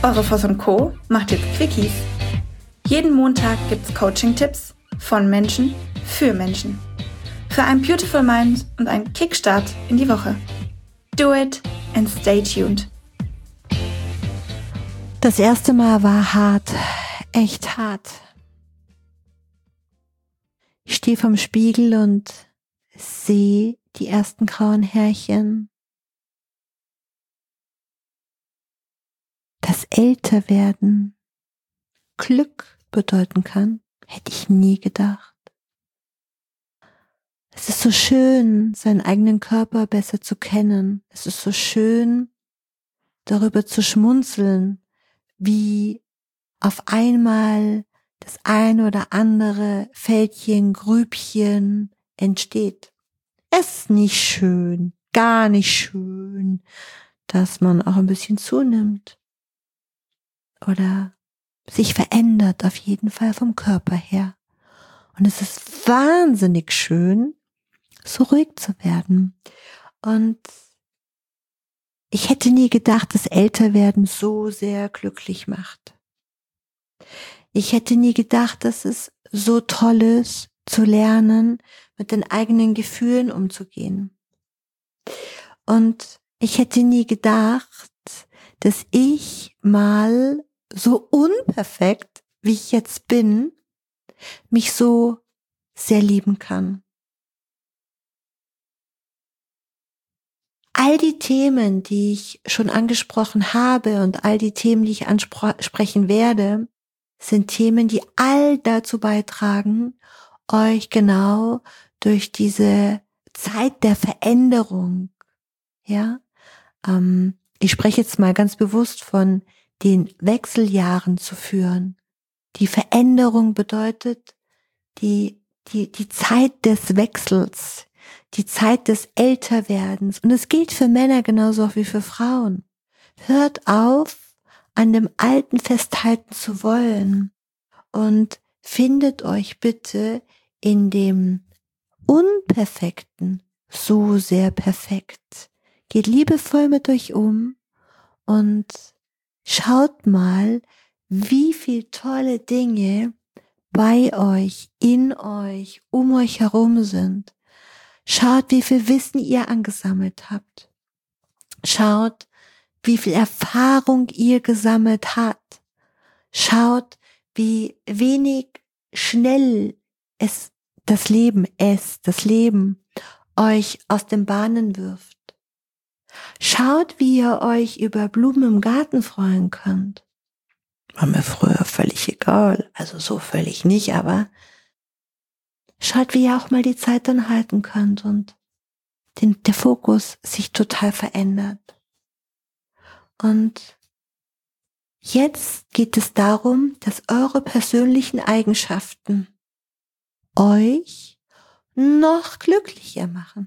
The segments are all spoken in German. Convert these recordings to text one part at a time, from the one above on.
Eure Voss & Co. macht jetzt Quickies. Jeden Montag gibt's Coaching-Tipps von Menschen für Menschen. Für ein Beautiful Mind und einen Kickstart in die Woche. Do it and stay tuned. Das erste Mal war hart, echt hart. Ich stehe vorm Spiegel und sehe die ersten grauen Härchen. Dass Älterwerden Glück bedeuten kann, hätte ich nie gedacht. Es ist so schön, seinen eigenen Körper besser zu kennen. Es ist so schön, darüber zu schmunzeln, wie auf einmal das eine oder andere Fältchen, Grübchen entsteht. Es ist nicht schön, gar nicht schön, dass man auch ein bisschen zunimmt oder sich verändert, auf jeden Fall vom Körper her. Und es ist wahnsinnig schön, so ruhig zu werden. Und ich hätte nie gedacht, dass Älterwerden so sehr glücklich macht. Ich hätte nie gedacht, dass es so toll ist, zu lernen, mit den eigenen Gefühlen umzugehen. Und ich hätte nie gedacht, dass ich mal so unperfekt, wie ich jetzt bin, mich so sehr lieben kann. All die Themen, die ich schon angesprochen habe und all die Themen, die ich ansprechen werde, sind Themen, die all dazu beitragen, euch genau durch diese Zeit der Veränderung, ich spreche jetzt mal ganz bewusst von den Wechseljahren zu führen. Die Veränderung bedeutet die Zeit des Wechsels, die Zeit des Älterwerdens. Und es gilt für Männer genauso wie für Frauen. Hört auf, an dem Alten festhalten zu wollen und findet euch bitte in dem Unperfekten so sehr perfekt. Geht liebevoll mit euch um und schaut mal, wie viel tolle Dinge bei euch, in euch, um euch herum sind. Schaut, wie viel Wissen ihr angesammelt habt. Schaut, wie viel Erfahrung ihr gesammelt habt. Schaut, wie wenig schnell das Leben euch aus den Bahnen wirft. Schaut, wie ihr euch über Blumen im Garten freuen könnt. War mir früher völlig egal, also so völlig nicht, aber schaut, wie ihr auch mal die Zeit dann halten könnt und der Fokus sich total verändert. Und jetzt geht es darum, dass eure persönlichen Eigenschaften euch noch glücklicher machen.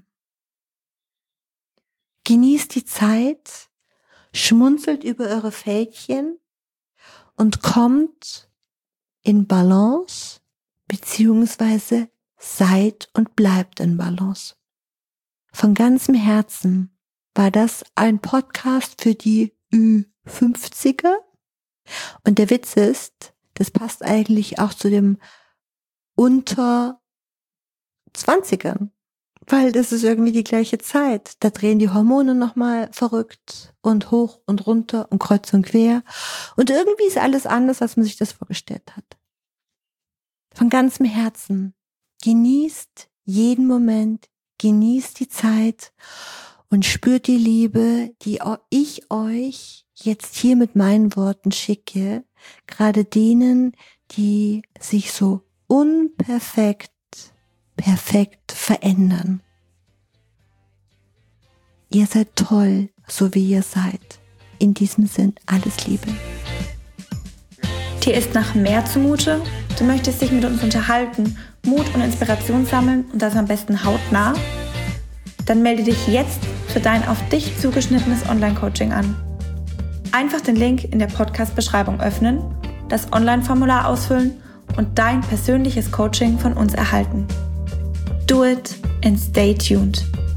Genießt die Zeit, schmunzelt über eure Fältchen und kommt in Balance, beziehungsweise seid und bleibt in Balance. Von ganzem Herzen war das ein Podcast für die Ü50er. Und der Witz ist, das passt eigentlich auch zu dem unter 20ern. Weil das ist irgendwie die gleiche Zeit. Da drehen die Hormone nochmal verrückt und hoch und runter und kreuz und quer. Und irgendwie ist alles anders, als man sich das vorgestellt hat. Von ganzem Herzen. Genießt jeden Moment, genießt die Zeit und spürt die Liebe, die ich euch jetzt hier mit meinen Worten schicke. Gerade denen, die sich so perfekt verändern. Ihr seid toll, so wie ihr seid. In diesem Sinn, alles Liebe. Dir ist nach mehr zumute? Du möchtest dich mit uns unterhalten, Mut und Inspiration sammeln und das am besten hautnah? Dann melde dich jetzt für dein auf dich zugeschnittenes Online-Coaching an. Einfach den Link in der Podcast-Beschreibung öffnen, das Online-Formular ausfüllen und dein persönliches Coaching von uns erhalten. Do it and stay tuned.